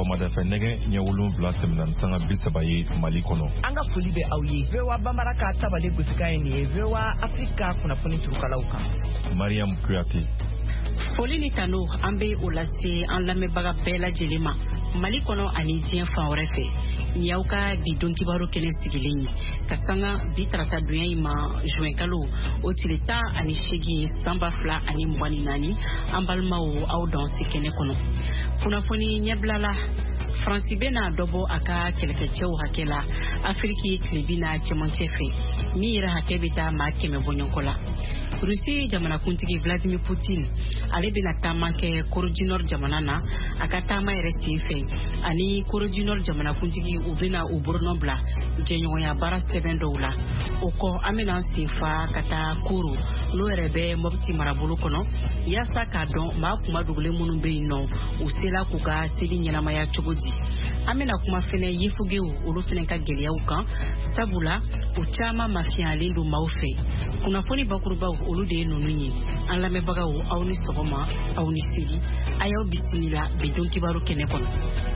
sɔgɔmada fɛ nɛgɛ ɲɛ 7 tɛmɛna sanga 30 ye Mali kɔnɔ. An ka foli bɛ aw ye. VOA Bambara ka tabale gosika ye nin ye. VOA Afrika kunnafoni turukalaw kan. Mariam Kuyate. Foli ni tano an bɛ o lase an lamɛnbaga bɛɛ lajɛlen ma Mali kɔnɔ ani diɲɛ fan wɛrɛ fɛ. Ni y'aw ka bi don kibaru kɛnɛ sigilen ye ka sanga bi tarata donya in ma juin kalo o tile 18 san 2024 an balimaw aw dɔn se kɛnɛ kɔnɔ. Kunnafoni ɲɛbilala Faransi bɛna dɔ bɔ a ka kɛlɛkɛcɛw hakɛ la Afiriki tilebina cɛmancɛ fɛ min yɛrɛ hakɛ bɛ taa maa 100 bɔɲɔgɔnko la. Rusi jamanakuntigi Vladimir Putin ale bɛna taama kɛ Koro du Nord jamana na a ka taama yɛrɛ sen fɛ ani Koro du Nord jamanakuntigi u bɛna u borona bila jɛɲɔgɔnya baara sɛbɛn dɔw la. O kɔ an bɛna sen fa ka taa Koro n'o yɛrɛ bɛ Mopti marabolo kɔnɔ yaasa k'a dɔn maa kuma dogolen minnu bɛ yen nɔ u sela k'u ka seli ɲɛnamaya cogo di. An bɛna kuma fɛnɛ yefugew olu fɛnɛ ka gɛlɛyaw kan sabula u caman mafiyalen don maaw fɛ. Kunnafoni bakurubaw olu de ye ninnu ye. An lamɛnbagaw aw ni sɔgɔma aw ni seli a y'aw bisimila bi don kibaru kɛnɛ kɔnɔ.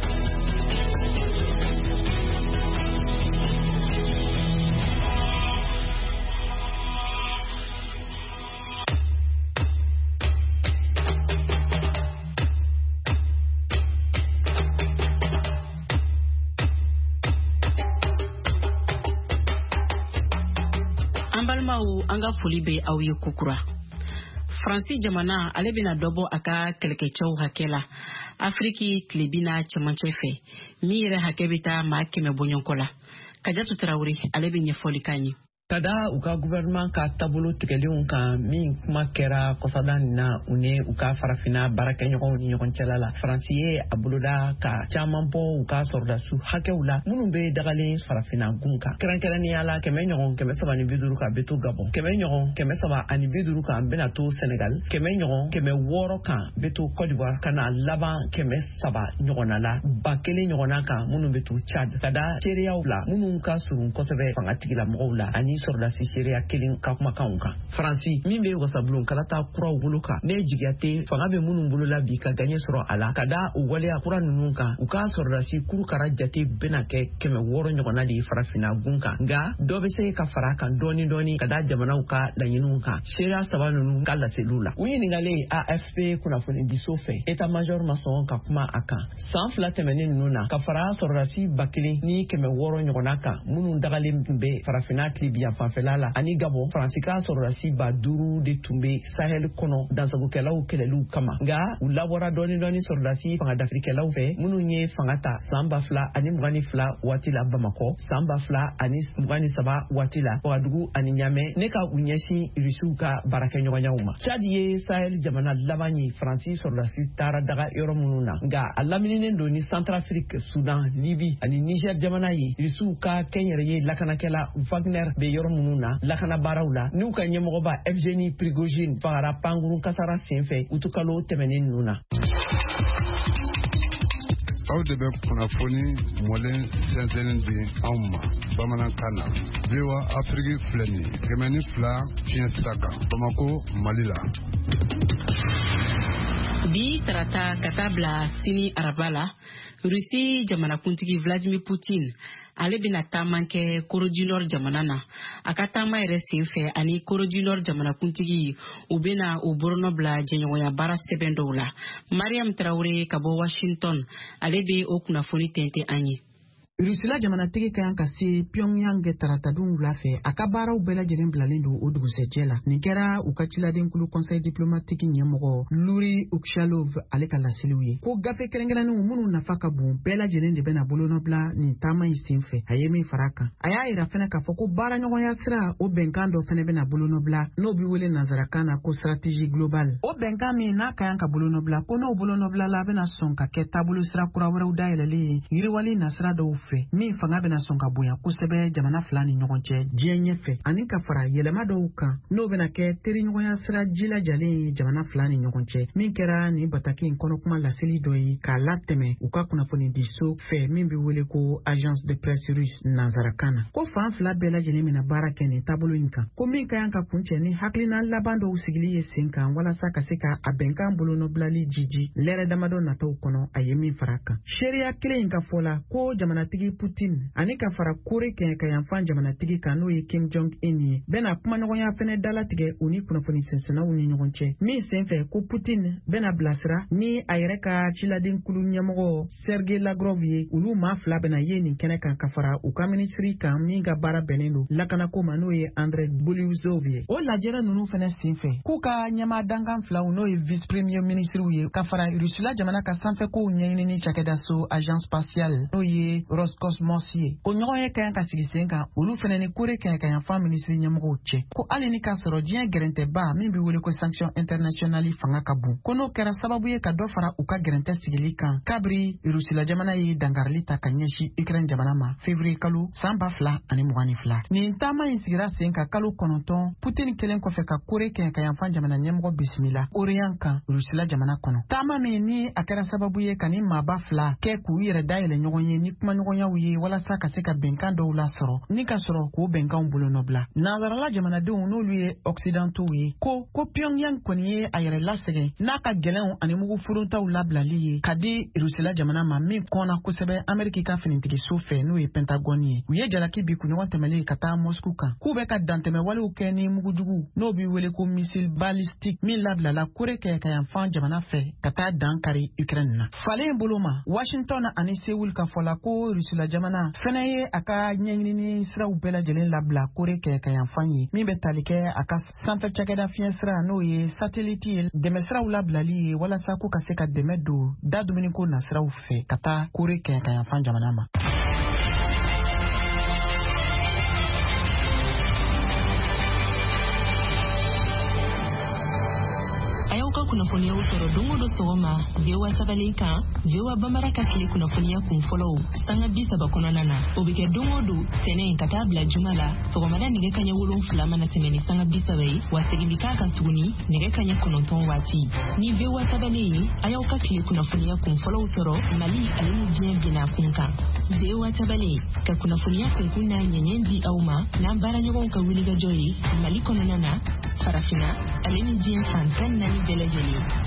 An ka foli bɛ aw ye kukura. Faransi jamana ale bɛna dɔ bɔ a ka kɛlɛkɛcɛw hakɛ la Afiriki tilebina cɛmancɛ fɛ min yɛrɛ hakɛ bɛ taa maa 100 bɔɲɔgɔnko la. Kajatu Tarawele ale bɛ ɲɛfɔli kan ye. Kada u ka gouvernement ka tabolo tigɛlenw kan min kuma kɛra kɔsada nin na u ni u ka farafina baarakɛɲɔgɔnw ni ɲɔgɔn cɛla la. Faransi ye a boloda ka caman bɔ u ka sɔrɔdasiw hakɛw la minnu bɛ dagalen farafina gun kan. Kɛrɛnkɛrɛnnenya la 100 ɲɔgɔn 350 kan bɛ to Gabon, 100 ɲɔgɔn 350 kan bɛna to Senegal, 100 ɲɔgɔn 600 kan bɛ to Côte d'Ivoire ka na laban 300 ɲɔgɔnna la 1000 ɲɔgɔnna kan minnu bɛ to Tchad. Kada seereyaw la minnu ka surun kosɛbɛ fangatigila mɔgɔw la ani sɔrɔdasi seereya kelen ka kumakanw kan. Faransi min bɛ wasabulon kalata kuraw bolo kan ne jigiya tɛ fanga bɛ minnu bolo la bi ka gaɲɛ sɔrɔ a la ka da u waleya kura ninnu kan u ka sɔrɔdasi kurukara jate bɛna kɛ 600 ɲɔgɔnna de farafina gun kan nka dɔ bɛ se ka fara kan dɔɔni ka da jamanaw ka laɲiniw kan seereya saba ninnu ka laseliw la. U ɲininkalen AFP kunnafoni diso fɛ état major ma sɔn ka kuma a kan san 2 tɛmɛnen ninnu na ka fara sɔrɔdasi 1000 ni 600 ɲɔgɔnna kan minnu dagalen bɛ farafina tilibiya fanfɛla la ani Gabon Faransi ka sɔrɔdasi 5000 de tun bɛ Sahel kɔnɔ dansagokɛlaw kɛlɛliw kama nka u labɔra dɔɔni sɔrɔdasi fanga dafirikɛlaw fɛ minnu ye fanga ta san 2022 waati la Bamakɔ san 2023 waati la Ouagadougou ani Niamey ne ka u ɲɛsin Rusiw ka baarakɛɲɔgɔnyaw ma. Tchad ye Sahel jamana laban ye Faransi sɔrɔdasi taara daga yɔrɔ minnu na nka a lamininen don ni Centrafrique, Sudan, Libye ani Niger jamana ye Rusiw ka kɛnyɛrɛye lakanakɛla Wagner bɛ yɔrɔ minnu na lakana baaraw la n'u ka ɲɛmɔgɔba Evgeny Prigozhin fagara pankuru kasara senfɛ utukalo tɛmɛnen ninnu na. Aw de bɛ kunnafoni mɔlen sɛnsɛnnin di anw ma bamanankan na. VOA Afrique filɛ nin ye 102 fiɲɛ sira kan Bamako, Mali la. Bi tarata ka taa bila sini araba la Rusi jamanakuntigi Vladimir Putin ale bɛna taama kɛ Koro du Nord jamana na a ka taama yɛrɛ sen fɛ ani Koro du Nord jamanakuntigi u bɛna u borona bila jɛɲɔgɔnya baara sɛbɛn dɔw la. Mariam Tarawele ka bɔ Washington ale bɛ o kunnafoni tɛntɛn an ye. Rusila jamanatigi ka kan ka se Pyongyang taratadun wula fɛ a ka baaraw bɛɛ lajɛlen bilalen don o dugusɛjɛ la. Nin kɛra u ka ciladenkulu conseil diplomatique ɲɛmɔgɔ Luri Ukshalov ale ka laseliw ye. Ko gafe kɛrɛnkɛrɛnnenw minnu nafa ka bon bɛɛ lajɛlen de bɛna bolonɔbila nin taama in sen fɛ. A ye min fara kan. A y'a yira fɛnɛ k'a fɔ ko baaraɲɔgɔnya sira o bɛnkan dɔ fɛnɛ bɛna bolonɔbila n'o bi wele nanzarakan na ko stratégie globale. O bɛnkan min n'a ka kan ka bolonɔbila ko n'o bolonɔbila la bɛna sɔn ka kɛ taabolo sira kura wɛrɛw dayɛlɛlen ye yiriwali nasira dɔw fɛ min fanga bɛna sɔn ka bonya kosɛbɛ jamana fila ni ɲɔgɔn cɛ diɲɛ ɲɛfɛ ani ka fara yɛlɛma dɔw kan n'o bɛna kɛ teriɲɔgɔnya sira jilajalen ye jamana fila ni ɲɔgɔn cɛ min kɛra ni bataki in kɔnɔkuma laseli dɔ ye k'a latɛmɛ u ka kunnafoni di so fɛ min bɛ wele ko agence de presse russe nanzarakan na ko fan fila bɛɛ lajɛlen mina baara kɛ nin taabolo in kan ko min ka yan ka kuncɛ ni hakilina laban dɔw sigili ye sen kan walasa ka se ka a bɛnkan bolonɔbilali jiji lɛrɛ damadɔ nataw kɔnɔ a ye min fara kan seereya kelen in ka fɔ la ko jamanatigi Putin ani ka fara Kore kɛɲɛ ka yanfan jamanatigi kan n'o ye Kim Jong-un ye bɛna kumaɲɔgɔnya fɛnɛ dalatigɛ u ni kunnafoni sɛnsɛnnaw ni ɲɔgɔn cɛ min senfɛ ko Putin bɛna bilasira ni a yɛrɛ ka ciladenkulu ɲɛmɔgɔ Sergei Lavrov ye olu maa fila bɛna ye nin kɛnɛ kan ka fara u ka minisiri kan min ka baara bɛnnen don lakanako ma n'o ye Andrei Bolyuzov ye o lajɛrɛ ninnu fɛnɛ senfɛ k'u ka ɲɛmaa dankan filaw n'o ye vice premier ministriw ye ka fara Rusila jamana ka sanfɛkow ɲɛɲinini cakɛda so agence spatiale n'o ye Roscosmos ye o ɲɔgɔn ye kayan ka sigi sen kan olu fɛnɛ ni Kore kɛɲɛ ka yanfan minisiri ɲɛmɔgɔw cɛ ko hali ni k'a sɔrɔ diɲɛ gɛrɛntɛba min bɛ wele ko sanction internationale fanga ka bon ko n'o kɛra sababu ye ka dɔ fara u ka gɛrɛntɛ sigili kan kabiri Rusila jamana ye dangarili ta ka ɲɛsin Ukraine jamana ma février kalo san 2022 nin taama in sigira sen ka kalo 9 Putin kelen kɔfɛ ka Kore kɛɲɛ ka yanfan jamana ɲɛmɔgɔ bisimila Orient kan Rusila jamana kɔnɔ taama min ni a kɛra sababu ye ka ni maaba fila kɛ k'u yɛrɛ dayɛlɛ ɲɔgɔn ye ni kumaɲɔgɔnyaw ye walasa ka se ka bɛnkan dɔw lasɔrɔ ni ka sɔrɔ k'o bɛnkanw bolonɔbila nanzarala jamanadenw n'olu ye occidentaux ye ko Pyongyang kɔni ye a yɛrɛ lasɛgɛ n'a ka gɛlɛnw ani mugu furuntaw labilali ye ka di Rusila jamana ma min kɔnna kosɛbɛ Amɛriki ka finitigiso fɛ n'o ye Pentagone ye u ye jalaki bi kuɲɔgɔn tɛmɛlen ka taa Moscou kan k'u bɛ ka dantɛmɛ walew kɛ ni mugujugu n'o bɛ wele ko missile balistique min labilala Kore kɛɲɛ ka yanfan jamana fɛ ka taa dan kari Ukraine na falen bolo ma Washington ani Seoul ka fɔla ko Rusila jamana fɛnɛ ye a ka ɲɛɲinini siraw bɛɛ lajɛlen labila Kore kɛɲɛ ka yanfan ye min bɛ tali kɛ a ka sanfɛ cakɛda fiɲɛ sira n'o ye satellite ye dɛmɛ siraw labilali ye walasa ko ka se ka dɛmɛ don da dumuniko nasiraw fɛ ka taa Kore kɛɲɛ ka yanfan jamana ma. Kunnafoniya sɔrɔ don o don sɔgɔma VOA Sabali kan VOA Bambara ka tile kunnafoniya kun fɔlɔw sanga 30 kɔnɔna na o bɛ kɛ don o don tɛnɛ ka taa bila juma la sɔgɔmada nɛgɛ kaɲɛ 7 mana tɛmɛ ni sanga 30 ye wa segin bi k'a kan tuguni nɛgɛ kaɲɛ 9 waati ni VOA Sabali ye a y'aw ka tile kunnafoniya kun fɔlɔw sɔrɔ Mali ale ni diɲɛ bina kun kan VOA Sabali ka kunnafoniya kunkun n'a ɲɛɲɛ di aw ma n'an baaraɲɔgɔnw ka wulikajɔ ye Mali kɔnɔna na farafina ale ni diɲɛ fan 14 bɛɛ lajɛlen.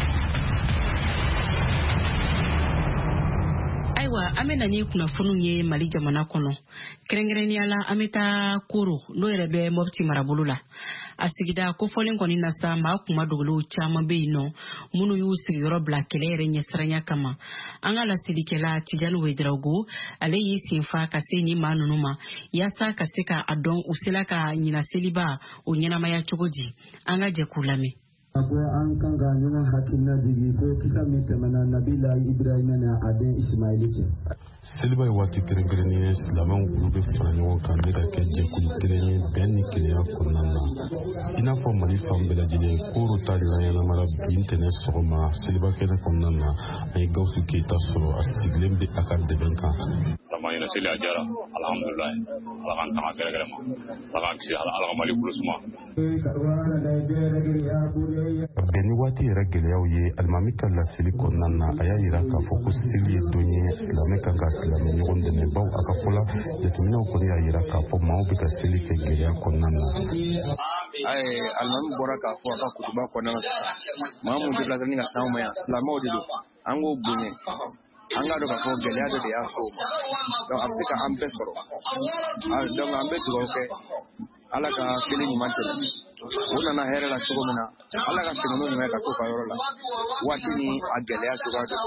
Aiwa an bɛ na ni kunnafoniw ye Mali jamana kɔnɔ kɛrɛnkɛrɛnnenya la an bɛ taa Koro n'o yɛrɛ bɛ Mopti marabolo la a sigida kofɔlen kɔni na sa maa kuma dogolew caman bɛ yen nɔ minnu y'u sigiyɔrɔ bila kɛlɛ yɛrɛ ɲɛsiranya kama an ka lasilikɛla Tijani Wederawogo ale y'i senfa ka se ni maa ninnu ma yaasa ka se k'a dɔn u sela ka ɲina seliba o ɲɛnamaya cogo di an ka jɛ k'u lamɛn. Ako an kan ka ɲɔgɔn hakilina jigi ko kisa min tɛmɛna Nabila Ibrahima n'a a den Ismaili cɛ. Seliba ye waati kɛrɛnkɛrɛnnen ye silamɛw olu bɛ fara ɲɔgɔn kan ne ka kɛ jɛkulu kelen ye bɛn ni kelenya kɔnɔna na i n'a fɔ Mali fan bɛɛ lajɛlen Koro ta ɲɛnamara bi ntɛnɛn sɔgɔma Seliba kɛnɛ kɔnɔna na an ye Gawusu Keyita sɔrɔ a sigilen bɛ a ka dɛbɛn kan. Ɲɛna seli a diyara alhamdulilayi ala k'an tanga gɛrɛgɛrɛ ma ala k'an kisi ala ka Mali kolo suma. Bɛn ni waati yɛrɛ gɛlɛyaw ye alimami ka laseli kɔnɔna na a y'a yira k'a fɔ ko seli ye don ye silamɛ kan ka silamɛ ɲɔgɔn dɛmɛ baw a ka fɔla jateminɛw kɔni y'a yira k'a fɔ maaw bɛ ka seli kɛ gɛlɛya kɔnɔna na. Alimami bɔra k'a fɔ a ka kutuba kɔnɔna na maa mun déplacé ni ka s'anw ma yan silamɛw de don an k'o bonya an k'a dɔn k'a fɔ gɛlɛya dɔ de y'a fɔ donc a bɛ se ka an bɛɛ sɔrɔ donc an bɛ dugawu kɛ ala ka seli ɲuman tɛmɛ u nana hɛrɛ la cogo min na ala ka segin n'o ɲuman ka to ka yɔrɔ la waati ni a gɛlɛya cogoya dɔ.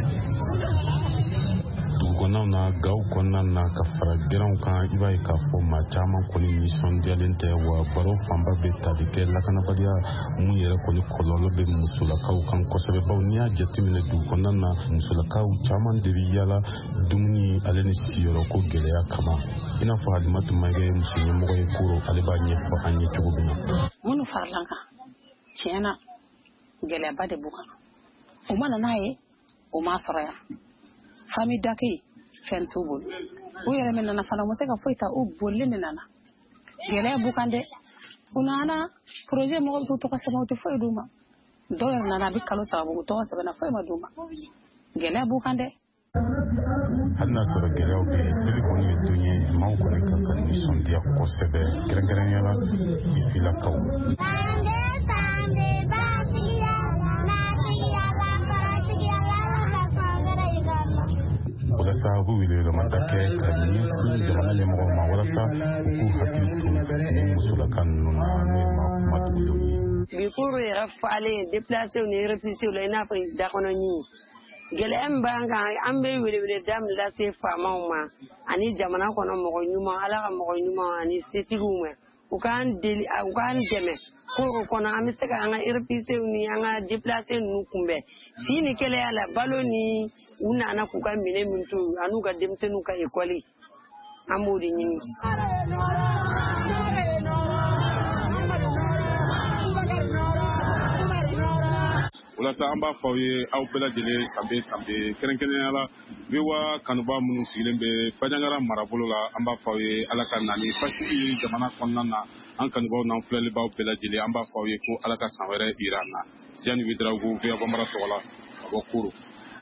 Dugukɔnɔnaw na gaw kɔnɔna na ka fara gɛrɛnw kan i b'a ye k'a fɔ maa caman kɔni nisɔndiyalen tɛ wa baro fanba bɛ tali kɛ lakanabaliya mun yɛrɛ kɔni kɔlɔlɔ bɛ musolakaw kan kosɛbɛ bawo n'i y'a jateminɛ dugukɔnɔna na musolakaw caman de bɛ yala dumuni ale ni siyɔrɔko gɛlɛya kama i n'a fɔ Halimatu Mayiga ye muso ɲɛmɔgɔ ye Koro ale b'a ɲɛfɔ an ye cogo min na. Minnu farala kan tiɲɛ na gɛlɛyaba de b'u kan o mana n'a ye o m'a sɔrɔ yan famille d'accueil fɛn t'u bolo u yɛrɛ min nana fana u ma se ka foyi ta u bolili de nana gɛlɛya b'u kan dɛ u nana projet mɔgɔw t'u tɔgɔ sɛbɛn u tɛ foyi d'u ma dɔw yɛrɛ nana a bɛ kalo saba u tɔgɔ sɛbɛnna foyi ma d'u ma gɛlɛya b'u kan dɛ hali n'a sɔrɔ gɛlɛyaw bɛ yen seli kɔni ye don ye maaw kɔni ka kan nisɔndiya kosɛbɛ kɛrɛnkɛrɛnnenya la bisilakaw walasa u bɛ welewelemada kɛ ka ɲɛsin jamana ɲɛmɔgɔw ma walasa u k'u hakili to ni musolaka ninnu na n'o ye maa kumadugulenw ye. Bikuru yɛrɛ falen déplacés ni réfugiés la i n'a fɔ dakɔnɔ ɲini gɛlɛya min b'an kan an bɛ weleweleda min lase faamaw ma ani jamana kɔnɔ mɔgɔ ɲuman Ala ka mɔgɔ ɲuman ani setigiw ma u k'an dɛmɛ ko o kɔnɔ an bɛ se ka an ka réfugiés ni an ka déplacés ninnu kunbɛn si ni kɛlɛya la balo ni u nana k'u ka minɛ min to an'u ka denmisɛnninw ka école an b'o de ɲini. Walasa an b'a fɔ aw ye aw bɛɛ lajɛlen sanbe kɛrɛnkɛrɛnnenya la VOA kanuba minnu sigilen bɛ Bajangara marabolo la an b'a fɔ aw ye Ala ka na ni basigi jamana kɔnɔna na an kanubaw n'an filɛlibaw bɛɛ lajɛlen an b'a fɔ aw ye ko Ala ka san wɛrɛ jira an na Tijani Wederawogo VOA Bambara tɔgɔ la ka bɔ Koro.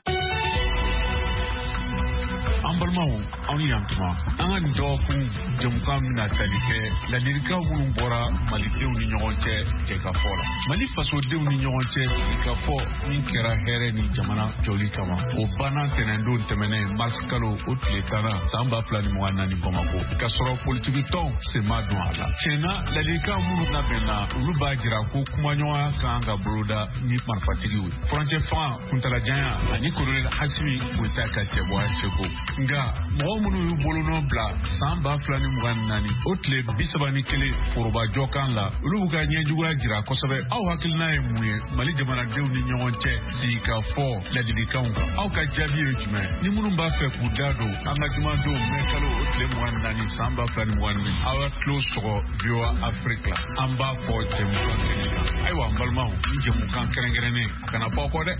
An balimaw aw ni yantuma an ka nin dɔgɔkun jamukan bɛna tali kɛ ladilikan minnu bɔra malidenw ni ɲɔgɔn cɛ jɛkafɔ la mali fasodenw ni ɲɔgɔn cɛ jɛkafɔ min kɛra hɛrɛ ni jamana jɔli kama o banna tɛnɛndon tɛmɛnen mars kalo o tile 10 san 2024 Bamako ka sɔrɔ politiki tɔnw sen ma don a la tiɲɛna ladilikan minnu labɛnna olu b'a jira ko kumaɲɔgɔnya kan ka boloda ni marifatigiw ye furancɛ fanga kuntalajanya ani kolonel Hasimi Goyita ka cɛbɔya seko nga mɔgɔ minnu y'u bolonɔ bila san 2024 o tile 31 forobajɔ kan la olu b'u ka ɲɛjuguya jira kosɛbɛ aw hakilina ye mun ye mali jamanadenw ni ɲɔgɔn cɛ sigi ka fɔ ladilikanw kan aw ka jaabi ye jumɛn ni minnu b'a fɛ k'u da don an ka jumadon mɛ kalo o tile 24 san 2024 aw ka tulo sɔgɔ VOA Afrique la an b'a fɔ jɛmukan kɛnɛ kan ayiwa an balimaw ni jɛmukan kɛrɛnkɛrɛnnen a kana bɔ kɔ dɛ.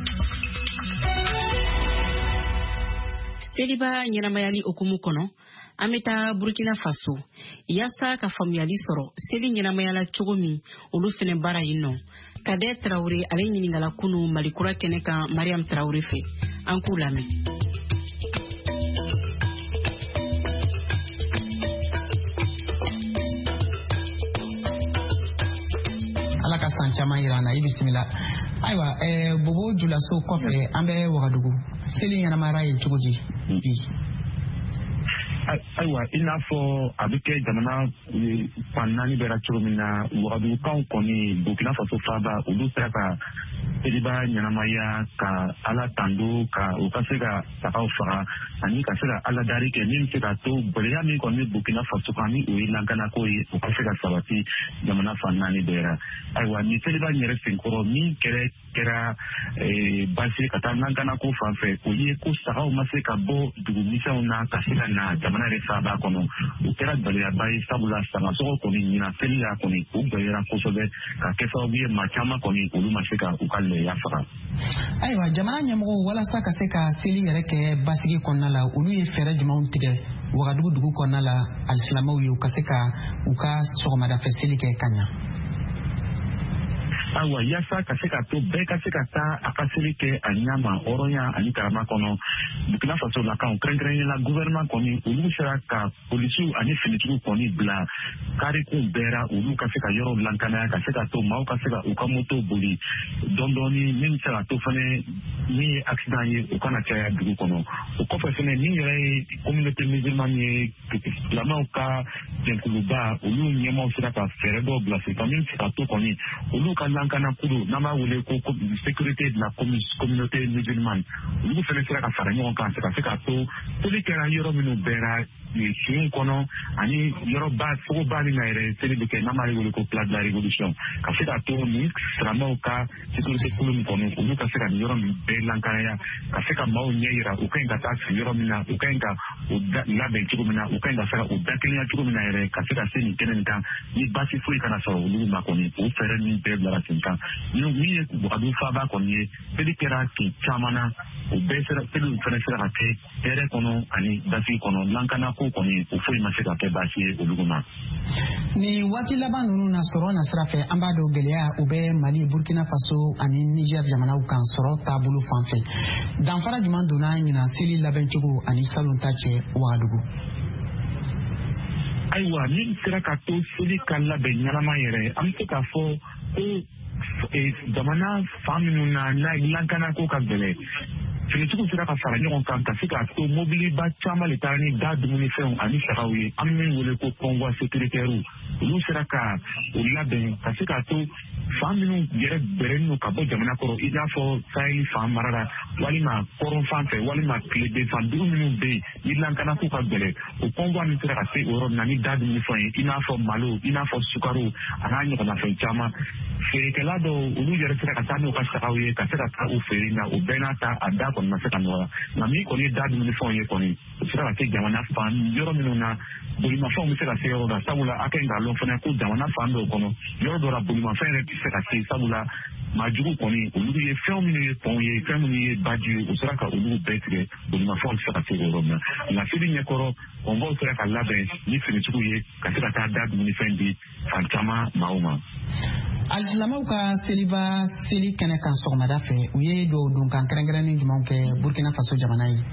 Seliba ɲɛnamayali okumu kɔnɔ an bɛ taa Burkina Faso yaasa ka faamuyali sɔrɔ seli ɲɛnamayala cogo min olu fɛnɛ baara yen nɔ Kadɛ Tarawele ale ɲiningala kunu Malikura kɛnɛ kan Mariam Tarawele fɛ an k'u lamɛn. Ala ka san caman yira an na i bisimila ayiwa Bobo Julaso kɔfɛ an bɛ Wagadugu seli ɲɛnamaya ye cogo di bi ayiwa i n'a fɔ a bɛ kɛ jamana fan 4 bɛɛ la cogo min na Wagadugukaw kɔni Burkina Faso faaba olu sera ka seliba ɲɛnamaya ka Ala tando ka u ka se ka sagaw faga ani ka se ka Ala dari kɛ min bɛ se ka to gɛlɛya min kɔni bɛ Burkina Faso kan ni o ye lakanako ye u ka se ka sabati jamana fan 4 bɛɛ la ayiwa ni seliba in yɛrɛ senkɔrɔ min kɛra base ka taa lakanako fan fɛ o ye ko sagaw ma se ka bɔ dugumisɛnw na ka se ka na jamana yɛrɛ faaba kɔnɔ o kɛra gɛlɛyaba ye sabula sangasɔgɔ kɔni ɲina seli la kɔni o gɛlɛyara kosɛbɛ ka kɛ sababu ye maa caman kɔni olu ma se ka u ka lɛya faga. Ayiwa jamana ɲɛmɔgɔw walasa ka se ka seli yɛrɛ kɛ basigi kɔnɔna la olu ye fɛɛrɛ jumɛnw tigɛ Wagadugu dugu kɔnɔna la alisilamɛw ye u ka se ka u ka sɔgɔmadafɛ seli kɛ ka ɲa. Ayiwa yaasa ka se ka to bɛɛ ka se ka taa a ka seli kɛ a ɲama hɔrɔnya ani karama kɔnɔ Burkina Faso lakaw kɛrɛnkɛrɛnnenya la gouvernement kɔni olu sera ka polisiw ani finitigiw kɔni bila karikun bɛɛ la olu ka se ka yɔrɔw lankanaya ka se ka to maaw ka se ka u ka moto boli dɔɔni min bɛ se ka to fɛnɛ min ye accident ye u kana caya dugu kɔnɔ o kɔfɛ fɛnɛ min yɛrɛ ye communauté musulmane ye silamɛw ka jɛnkuluba olu ɲɛmaaw sera ka fɛɛrɛ dɔw bila sen kan min bɛ se ka to kɔni olu ka lankana kulu n'an b'a wele ko sécurité de la communauté musulmane olu fɛnɛ sera ka fara ɲɔgɔn kan ka se ka to seli kɛra yɔrɔ minnu bɛɛ la siɲɛ kɔnɔ ani yɔrɔba fogoba min na yɛrɛ seli bɛ kɛ n'an b'a wele ko place de la révolution ka se ka to ni silamɛw ka sécurité kulu min kɔnɔ olu ka se ka nin yɔrɔ min bɛɛ lankanaya ka se ka maaw ɲɛ yira u ka ɲi ka taa sigi yɔrɔ min na u ka ɲi ka u labɛn cogo min na u ka ɲi ka se ka u dakɛɲɛ cogo min na yɛrɛ ka se ka se nin kɛnɛ nin kan ni baasi foyi kana sɔrɔ olu ma kɔni o fɛɛrɛ min bɛɛ bilara sen kan min ye wagadu faaba kɔni ye seli kɛra kin caman na o bɛɛ seliw fɛnɛ sera ka kɛ hɛrɛ kɔnɔ ani basigi kɔnɔ lankana ko kɔni o foyi ma se ka kɛ baasi ye olu ma. Ni waati laban ninnu na sɔrɔ na sira fɛ an b'a dɔn gɛlɛya u bɛ Mali, Burkina Faso ani Niger jamanaw kan sɔrɔ taabolo fan fɛ. Danfara jumɛn donna ɲina seli labɛncogo ani salon ta cɛ Wagadugu? Ayiwa min sera ka to seli ka labɛn ɲɛnama yɛrɛ an bɛ se k'a fɔ ko jamana fan minnu na n'a lankana ko ka gɛlɛn finitigiw sera ka fara ɲɔgɔn kan ka se k'a to mobiliba caman le taara ni da dumunifɛnw ani sagaw ye an min wele ko convoi sécuritaires olu sera ka o labɛn ka se k'a to fan minnu yɛrɛ bɛrɛnnen ka bɔ jamana kɔrɔ i n'a fɔ Saheli fan mara la walima kɔrɔn fan fɛ walima tileben fan dugu minnu bɛ yen ni lankana ko ka gɛlɛn o convoi min sera ka se o yɔrɔ na ni da dumunifɛn ye i n'a fɔ malo i n'a fɔ sukaro a n'a ɲɔgɔnna fɛn caman feerekɛla dɔw olu yɛrɛ sera ka taa n'u ka sagaw ye ka se ka taa u feere na o bɛɛ n'a ta a da kɔni ma se ka nɔgɔya nka min kɔni ye da dumunifɛnw ye kɔni o sera ka kɛ jamana fan yɔrɔ minnu na bolimafɛnw bɛ se ka se yɔrɔ la sabula a ka ɲi k'a lɔn fana ko jamana fan dɔw kɔnɔ yɔrɔ dɔ la bolimafɛn yɛrɛ tɛ se ka se sabula maajugu kɔni olu ye fɛn minnu ye tɔn ye fɛn minnu ye baji ye o sera ka olu bɛɛ tigɛ bolimafɛnw tɛ se ka se o yɔrɔ min na nka seli ɲɛkɔrɔ kɔnbaw sera ka labɛn ni finitigiw ye ka se ka taa da dumunifɛn di fan caman maaw ma. Alisilamɛw ka seli kɛnɛ kan sɔgɔmada fɛ u ye dɔw donkan kɛrɛnkɛrɛnnen jumɛnw kɛ Burkina Faso jamana ye?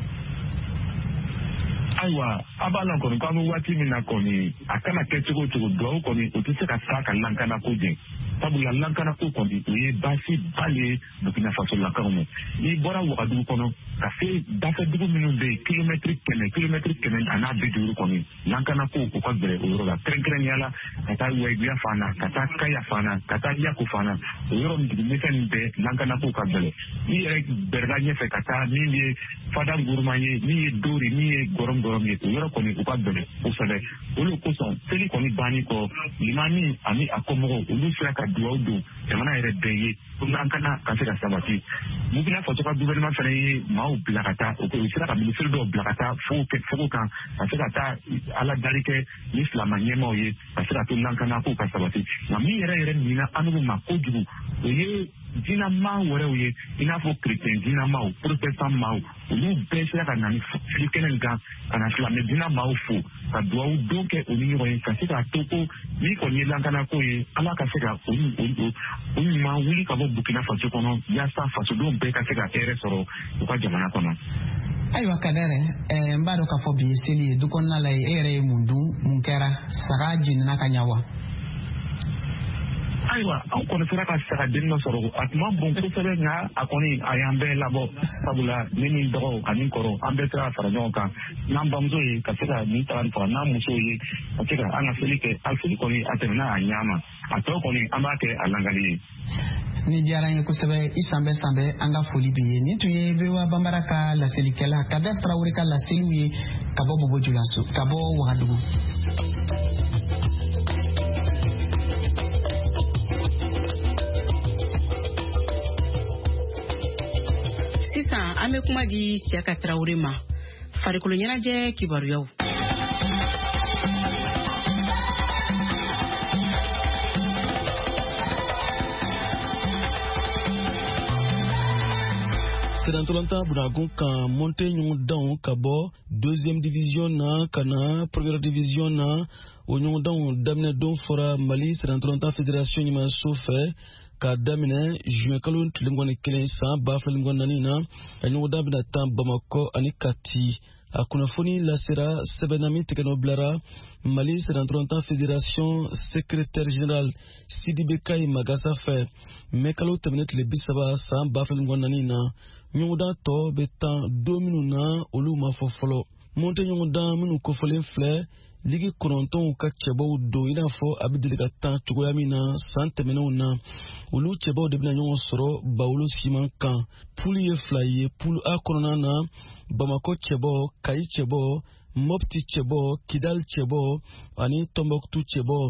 Ayiwa a b'a la kɔni k'an bɛ waati min na kɔni a kana kɛ cogo o cogo duwawu kɔni o tɛ se ka taa ka lankana ko jɛ sabula lankana ko kɔni o ye baasi ba ye Burkina Faso lakaw ma n'i bɔra Wagadugu kɔnɔ ka se dafɛ dugu minnu bɛ yen kilomɛtiri kɛmɛ a n'a bi duuru kɔni lankana ko o ka gɛlɛn o yɔrɔ la kɛrɛnkɛrɛnnenya la ka taa Wayiguya fan na ka taa Kaya fan na ka taa Yaku fan na o yɔrɔ nin dugumisɛn nin bɛɛ lankana ko ka gɛlɛn n'i yɛrɛ bɛrɛla ɲɛfɛ ka taa min ye Fada Nguruma ye min ye Dori min ye Gɔrɔm ye o yɔrɔ kɔni u ka gɛlɛn kosɛbɛ olu kosɔn seli kɔni bannen kɔ limami ani a kɔmɔgɔw olu sera ka duwawu don jamana yɛrɛ bɛɛ ye ko lankana ka se ka sabati Burkina Faso ka gouvernement fana ye maaw bila ka taa o sera ka minisiri dɔw bila ka taa fogo kan ka se ka taa ala dari kɛ ni silama ɲɛmaw ye ka se ka to lankana ko ka sabati nka min yɛrɛ ɲina an ma kojugu o ye dinama wɛrɛw ye i n'a fɔ chrétien dinamaw protestant maaw olu bɛɛ sera ka na ni seli kɛnɛ nin kan ka na silamɛ dinamaw fo ka duwawu don kɛ u ni ɲɔgɔn ye ka se k'a to ko min kɔni ye lankana ko ye ala ka se ka o ɲuman wuli ka bɔ Burkina Faso kɔnɔ yaasa fasodenw bɛɛ ka se ka hɛrɛ sɔrɔ u ka jamana kɔnɔ. Ayiwa Kadɛrɛ n b'a dɔn k'a fɔ bi ye seli ye du kɔnɔna la e yɛrɛ ye mun dun mun kɛra saga jenina ka ɲa wa? Ayiwa an kɔni sera ka saga den dɔ sɔrɔ a tun ma bon kosɛbɛ nka a kɔni a y'an bɛɛ labɔ sabula ne ni dɔgɔw ani kɔrɔ an bɛɛ sera ka fara ɲɔgɔn kan n'an bamuso ye ka se ka nin taga faga n'an musow ye ka se ka an ka seli kɛ a seli kɔni a tɛmɛna a ɲa ma a tɔ kɔni an b'a kɛ a lankali ye. Ni diyara n ye kosɛbɛ i san bɛɛ an ka foli b'i ye nin tun ye VOA Bambara ka laselikɛla Kadɛrɛ Tarawele ka laseliw ye ka bɔ Bobojulaso ka bɔ Wagadugu. Sisan an bɛ kuma di Siyaka Tarawele ma farikolo ɲɛnajɛ kibaruyaw. Sirantolanta Bunagun kan monte ɲɔgɔn danw ka bɔ 2e division na ka na 1e division na o ɲɔgɔn danw daminɛ don fɔra Mali Sirantolanta Fédération ɲɛmaso fɛ ka daminɛ juin kalo tile 21 san 2024 na a ɲɔgɔn dan bɛna tan Bamakɔ ani Kati. A kunnafoni lasera sɛbɛnna min tigɛnɔ bilara Mali Sirantolanta Fédération secrétaire général Sidibe Kayi Magasa fɛ mɛ kalo tɛmɛnɛ tile 30 san 2024 na ɲɔgɔndan tɔ bɛ tan don minnu na olu ma fɔ fɔlɔ. Monte ɲɔgɔndan minnu kofɔlen filɛ ligi 9 ka cɛbaw don i n'a fɔ a bɛ deli ka tan cogoya min na san tɛmɛnɛw na olu cɛbaw de bɛna ɲɔgɔn sɔrɔ Bawolo siman kan. Pulu ye 2 ye. Pulu A kɔnɔna na Bamakɔ cɛbaw, Kayi cɛbaw, Mopti cɛbaw, Kidal cɛbaw ani Tombouctou cɛbaw.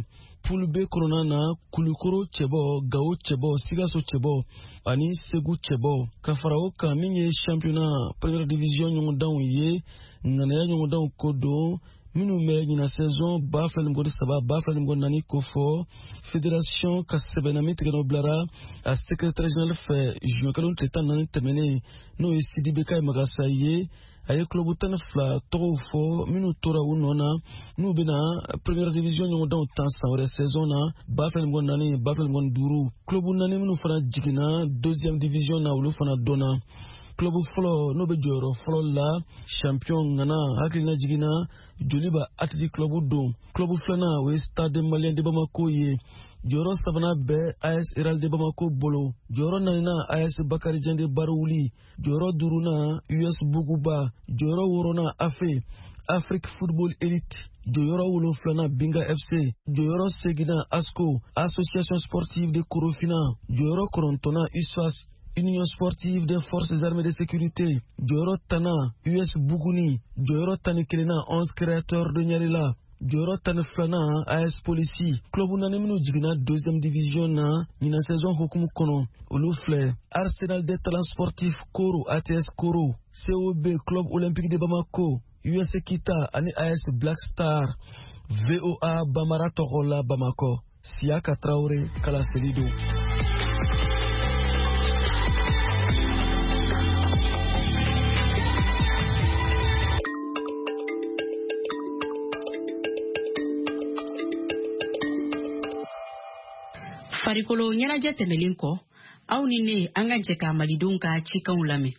poule B kɔnɔna na Kulukoro cɛbɔ, Gao cɛbɔ, Sikaso cɛbɔ ani Segu cɛbɔ ka fara o kan min ye championnat première division ɲɔgɔndanw ye ŋanaya ɲɔgɔndanw ko don minnu bɛ ɲina saison 2003-2004 ko fɔ fédération ka sɛbɛnna min tigɛ bilara a secrétaire général fɛ juin kalo tile 14 tɛmɛnen n'o ye Sidibe Kaye Magasa ye a ye club 12 tɔgɔw fɔ minnu tora u nɔ na n'u bɛna première division ɲɔgɔndanw tan san wɛrɛ saison na 2004-2005 club 4 minnu fana jiginna deuxième division na olu fana dɔnna. Club fɔlɔ n'o bɛ jɔyɔrɔ fɔlɔ la champion ŋana hakilina jiginna Joliba Athletic Club don. Club filanan o ye Stade Malien de Bamako ye. Jɔyɔrɔ sabanan bɛ AS Herald de Bamako bolo. Jɔyɔrɔ naaninan AS Bakari Dieng de Barouli. Jɔyɔrɔ duurunan US Buguba. Jɔyɔrɔ wɔɔrɔnan AFE Afrique Football Elite. Jɔyɔrɔ wolonfilanan Binga FC. Jɔyɔrɔ seginnan ASCO Association Sportive de Korofina. Jɔyɔrɔ kɔnɔntɔnnan USFAS Union Sportive des Forces Armées de Sécurité. Jɔyɔrɔ tana US Buguni. Jɔyɔrɔ tani kelenna 11 créateurs de Nyarila. Jɔyɔrɔ tani filanan AS Polisi. Club 4 minnu jiginna deuxième division na ɲina saison hukumu kɔnɔ olu filɛ Arsenal des Talents Sportifs Koro ATS Koro, COB Club Olympique de Bamako, US Kita ani AS Black Star, VOA Bamara Togola Bamako. Siaka Traoré Kala Selido. Farikolo ɲɛnajɛ tɛmɛlen kɔ aw ni ne an ka jɛ ka malidenw ka cikanw lamɛn.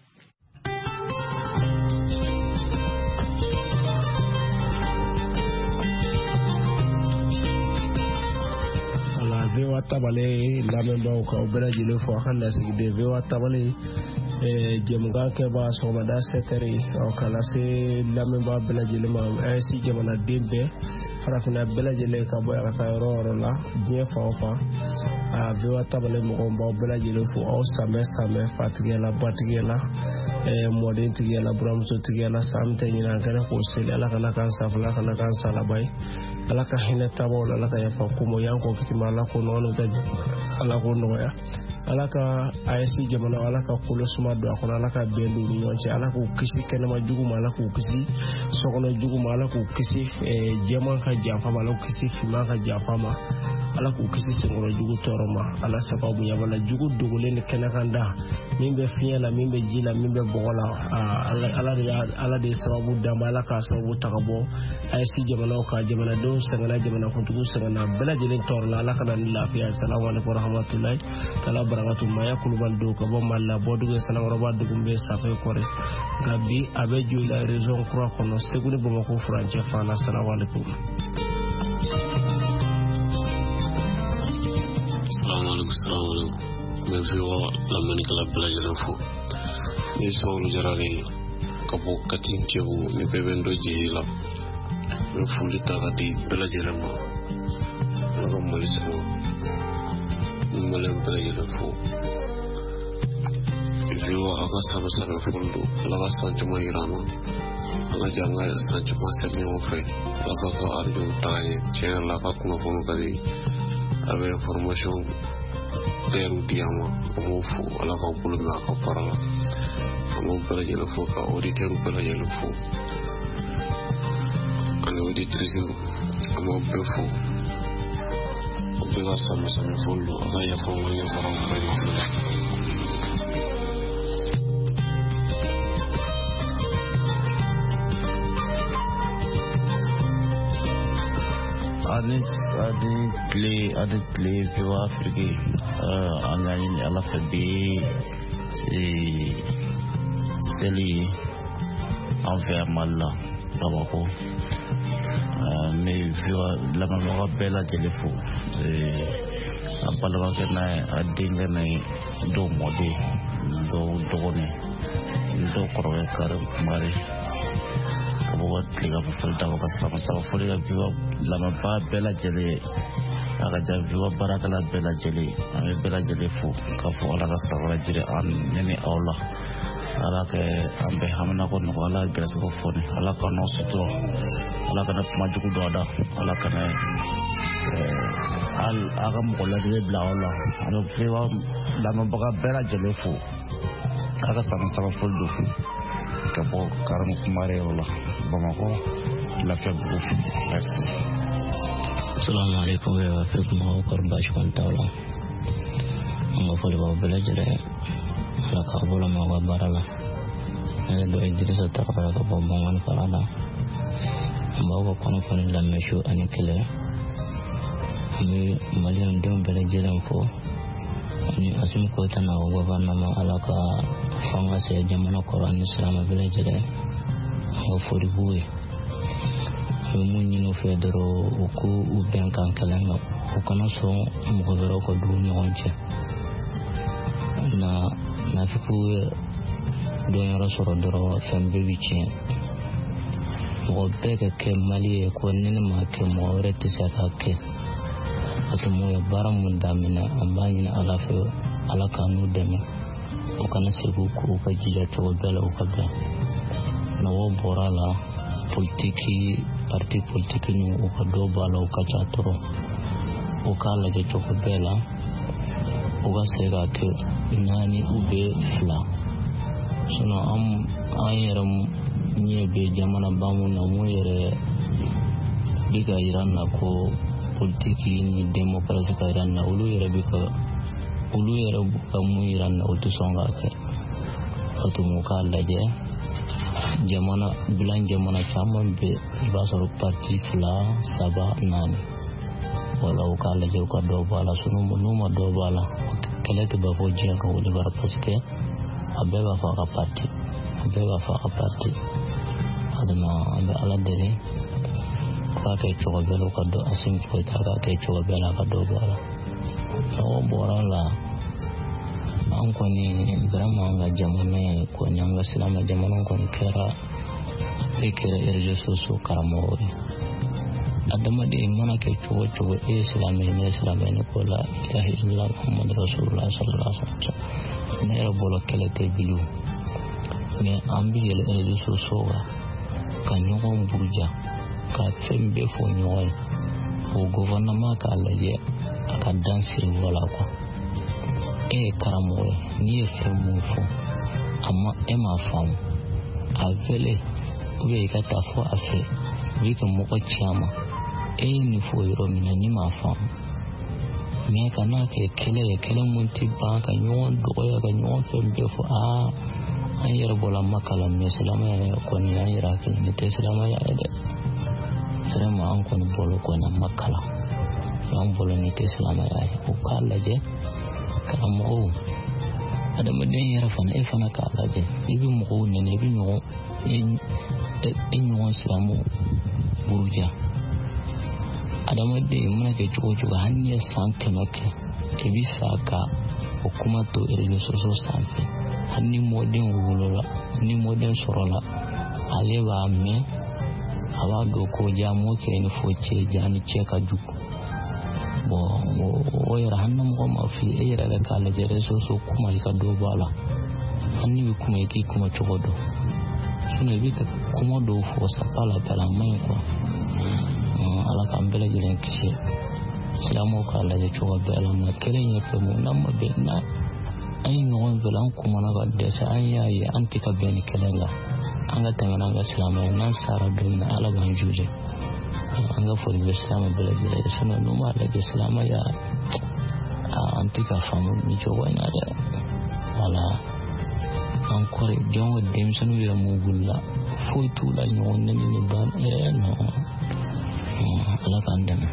VOA Tabale lamɛnbaaw ka u bɛɛ lajɛlen fo a ka lasigiden VOA Tabale jɛmukan kɛba sɔgɔmada 7h ka lase lamɛnbaa bɛɛ lajɛlen ma AS jamanaden bɛɛ farafina bɛɛ lajɛlen ka bɔ ka taa yɔrɔ o yɔrɔ la diɲɛ fan o fan VOA Tabale mɔgɔw b'aw bɛɛ lajɛlen fo aw samɛ fatigɛ la batigɛ la mɔden tigɛ la buramuso tigɛ la san tɛ ɲinɛ an kɛnɛ k'o seli Ala kana k'an safala kana k'an salaba ye Ala ka hinɛ tabaw la Ala ka yafa komo yan ko kitima Ala ko nɔgɔya tɛ Ala ko nɔgɔya Ala ka AS jamana Ala ka kolo suma don a kɔnɔ Ala ka bɛn don ni ɲɔgɔn cɛ Ala k'u kisi kɛnɛma jugu ma Ala k'u kisi sɔkɔnɔ jugu ma Ala k'u kisi jɛman ka janfa ma Ala k'u kisi finman ka janfa ma Ala k'u kisi senkɔrɔ jugu tɔɔrɔ ma Ala sababu yabala jugu dogolen ni kɛnɛkan da min bɛ fiɲɛ la min bɛ ji la min bɛ bɔgɔ la Ala de sababu dama Ala ka sababu ta ka bɔ AS jamanaw ka jamanadenw sɛgɛnna jamanakuntigiw sɛgɛnna bɛɛ lajɛlen tɔɔrɔ la Ala ka na ni lafiya salamu alaikum warahmatullahi taala barakatu Maya Kulubali do ka bɔ Mali la bɔ dugu Sanakɔrɔba dugu bɛ Safe Kɔrɛ nka bi a bɛ joli la région kura kɔnɔ Segu ni Bamakɔ furancɛ fan na salamu alaikum. Assalamu alaikum VOA lamɛnnikɛla bɛɛ lajɛlen fo ni Sumaworo Jara de ka bɔ Kati Cɛbu ni bɛɛ bɛ n dɔ jigi la n bɛ foli ta ka di bɛɛ lajɛlen ma Ala ka Mali sɛgɛn ni Maliyɛn bɛɛ lajɛlen fo VOA a ka sabɛ fɔlɔ don Ala ka san caman yira an na an ka jɛ an ka san caman sɛbɛn ɲɔgɔn fɛ Ala ka arajow taga ɲɛ tiɲɛ yɛrɛ la a ka kunnafoni ka di a bɛ information teru di an ma an b'o fo Ala k'aw bolo mɛn a ka baara la an b'o bɛɛ lajɛlen fo ka auditeurs bɛɛ lajɛlen fo ani auditrices an b'aw bɛɛ fo o bɛɛ ka samɛ fɔli don a ka yafa an ka yafara an bɛɛ ma fɛnɛ. Adi kle VOA Afrique anani ala fabi seli envers Mala Bamako mais VOA la mama bella telefo apala kana adinga na do mode do dogone do korwe kar mare buat liga fulta ko sama fuliga biwa lama ba bela jele aga jabiwa barakala bela jele ame bela jele fu ka fu ala ka sawara jire an nene awla ala ke ambe hamna ko no ala grace ko fone ala ka no suto ala ka na majuku do ada ala ka na aga mɔgɔla de bɛ bila o la ani vewa lamɛnbaga bɛɛ lajɛlen fo aga sama foli do fo ka bɔ Karamu Kumare yɔrɔ la Bamakɔ Lafiyabugu merci. Assalamu alaikum wa rahmatullahi wa barakatuh. An ka foli b'aw bɛɛ lajɛlen ala k'a bolo ma ka baara la ne ye dɔ Idrissa Traoré ka bɔ Bangani Fara la an b'aw ka kunnafoni lamɛn su ani kɛlɛ an bɛ maliyɛndenw bɛɛ lajɛlen fo ani Asimi Goyita n'a ka gouvernement ala ka fanga se jamana kɔrɔ ani silamɛ bɛɛ lajɛlen an ka foli b'u ye an bɛ mun ɲini u fɛ dɔrɔn u k'u bɛn kan kɛlɛ kan u kana sɔn mɔgɔ wɛrɛw ka don u ni ɲɔgɔn cɛ na fi k'u dɔn yɔrɔ sɔrɔ dɔrɔn fɛn bɛɛ bɛ tiɲɛ mɔgɔ bɛɛ ka kɛ Mali ye ko ni ne ma kɛ mɔgɔ wɛrɛ tɛ se ka kɛ a tɛ mun ye baara mun daminɛ an b'a ɲini ala fɛ ala k'a n'u dɛmɛ u kana segin k'u ka jija cogo bɛɛ la u ka bɛn mɔgɔw bɔra la parti politiki ninnu u ka dɔ b'a la u ka ca tɔrɔ u k'a lajɛ cogo bɛɛ la u ka se ka kɛ 4 ou 2 sinon an yɛrɛ ɲɛ bɛ jamana bamu na mun yɛrɛ bɛ ka yira na ko politiki ni démocratie ka yira na olu yɛrɛ bɛ ka mun yira na o tɛ sɔn ka kɛ o tɛ mun k'a lajɛ jamana caman bɛ i b'a sɔrɔ parti 2, 3, 4 wala u k'a lajɛ u ka dɔ b'a la sinon n'u ma dɔ b'a la kɛlɛ tɛ b'a fɔ diɲɛ kan wuli bara parce que a bɛɛ b'a fɔ a ka parti adama an bɛ ala deli k'a kɛ cogo bɛɛ la u ka dɔ Asimi Goyita k'a kɛ cogo bɛɛ la a ka dɔ b'a la n'o bɔra la an kɔni vraiment an ka jamana ye kɔni an ka silamɛ jamana kɔni kɛra réseaux sociaux karamɔgɔ ye adamaden mana kɛ cogo cogo e ye silamɛ ne ye silamɛ ne ko la ilaha illallah Muhammadu Rasulullah sallallahu alaihi wasallam ne yɛrɛ bolo kɛlɛ tɛ bilu mais an bɛ yɛlɛ réseaux sociaux ka ɲɔgɔn buruja ka fɛn bɛɛ fɔ ɲɔgɔn ye o gouvernement k'a lajɛ a ka dan siri wala quoi e ye karamɔgɔ ye n'i ye fɛn mun fɔ e m'a faamu a vele ou bien i ka taa fɔ a fɛ u bɛ ka mɔgɔ caman e ye nin fɔ yɔrɔ min na ni m'a faamu mais ka n'a kɛ kɛlɛ ye kɛlɛ mun tɛ ban ka ɲɔgɔn dɔgɔya ka ɲɔgɔn fɛn bɛɛ fɔ an yɛrɛ bɔra Maka la mais silamɛya yɛrɛ kɔni an yɛrɛ hakili nin tɛ silamɛya ye dɛ vraiment an kɔni bɔra kɔni Maka la an bɔra nin tɛ silamɛya ye u k'a lajɛ karamɔgɔw adamaden yɛrɛ fana e fana k'a lajɛ i bɛ mɔgɔw nɛnɛ i bɛ ɲɔgɔn silamɛw buruja adamaden mana kɛ cogo cogo hali n'i ye san 100 kɛ i bɛ sa ka o kuma to réseaux sociaux sanfɛ hali ni mɔden wolola ni mɔden sɔrɔla ale b'a mɛn a b'a dɔn ko ja mɔ kɛ ni fɔ cɛ ja ni cɛ ka jugu bon o yɛrɛ hali na mɔgɔ ma f'i ye e yɛrɛ bɛ k'a lajɛ réseaux sociaux kuma i ka dɔ bɔ a la hali ni bɛ kuma i k'i kuma cogo dɔn sinon i bɛ ka kuma dɔw fɔ ça pas la peine a man ɲi quoi ala k'an bɛɛ lajɛlen kisi silamɛw k'a lajɛ cogo bɛɛ la nka kɛlɛ in ye fɛn mun n'an ma bɛn an ye ɲɔgɔn fɛ an kumana ka dɛsɛ an y'a ye an tɛ ka bɛn ni kɛlɛ la an ka tɛmɛ n'an ka silamɛya n'an sara don min na ala b'an juge an ka foli bɛ silamɛ bɛɛ lajɛlen ye sinon n'u m'a lajɛ silamɛya an tɛ ka faamu ni cogo in na dɛ wala an kɔri jɔn ka denmisɛnninw yɛrɛ mun wulila foyi t'u la ɲɔgɔn nɛni ni ban non ala k'an dɛmɛ.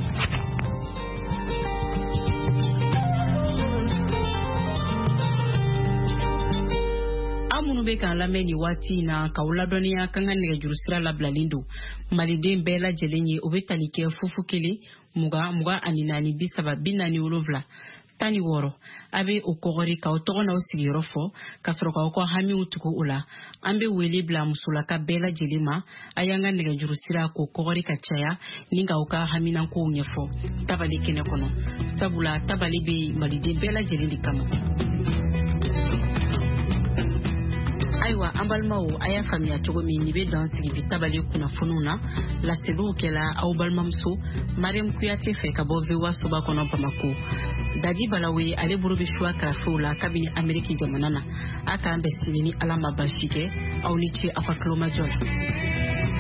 minnu bɛ k'an lamɛn nin waati in na k'aw ladɔnniya kan ka nɛgɛjuru sira labilalen don maliden bɛɛ lajɛlen ye o bɛ tali kɛ 01 20 24 30 46 a bɛ o kɔgɔri k'aw tɔgɔ n'aw sigiyɔrɔ fɔ ka sɔrɔ k'aw ka hamiw tugu o la an bɛ wele bila musolaka bɛɛ lajɛlen ma a y'an ka nɛgɛjuru sira k'o kɔgɔri ka caya ni k'aw ka haminankow ɲɛfɔ tabali kɛnɛ kɔnɔ sabula tabali bɛ maliden bɛɛ lajɛlen de kama. Aiwa an balimaw a y'a faamuya cogo min ni bɛ dan sigi bi tabali kunnafoniw na laseliw kɛla aw balimamuso Mariam Kuyate fɛ ka bɔ VOA soba kɔnɔ Bamako. Daji Balawe ale buru bɛ choix karafew la kabini Ameriki jamana na. A k'an bɛn sini ni Ala ma basi kɛ aw ni ce aw ka kulomajɔ la.